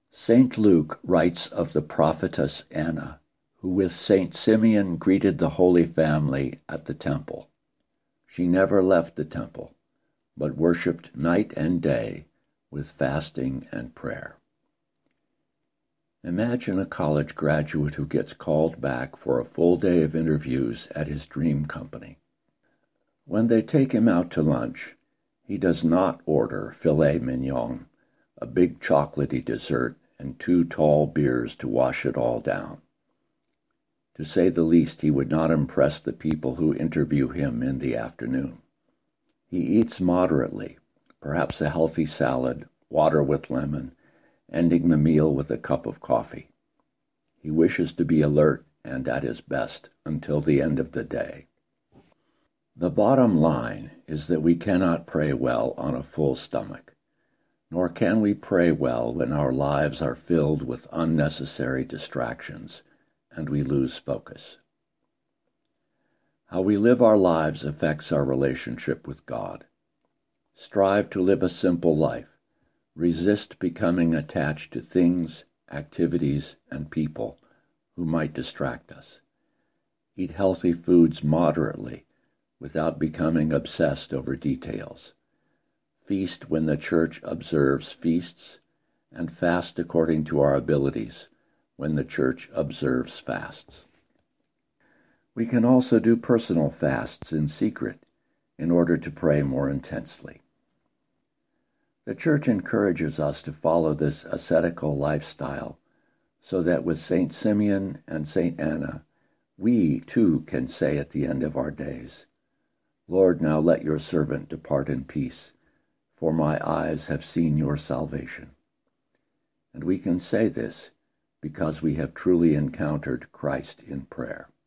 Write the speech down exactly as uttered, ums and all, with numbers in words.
Saint Luke writes of the prophetess Anna, who with Saint Simeon greeted the Holy Family at the temple. She never left the temple, but worshipped night and day with fasting and prayer. Imagine a college graduate who gets called back for a full day of interviews at his dream company. When they take him out to lunch, he does not order filet mignon, a big chocolatey dessert, and two tall beers to wash it all down. To say the least, he would not impress the people who interview him in the afternoon. He eats moderately, perhaps a healthy salad, water with lemon, ending the meal with a cup of coffee. He wishes to be alert and at his best until the end of the day. The bottom line is that we cannot pray well on a full stomach, nor can we pray well when our lives are filled with unnecessary distractions and we lose focus. How we live our lives affects our relationship with God. Strive to live a simple life. Resist becoming attached to things, activities, and people who might distract us. Eat healthy foods moderately without becoming obsessed over details. Feast when the church observes feasts, and fast according to our abilities when the church observes fasts. We can also do personal fasts in secret in order to pray more intensely. The church encourages us to follow this ascetical lifestyle so that with Saint Simeon and Saint Anna, we too can say at the end of our days, Lord, now let your servant depart in peace, for my eyes have seen your salvation. And we can say this because we have truly encountered Christ in prayer.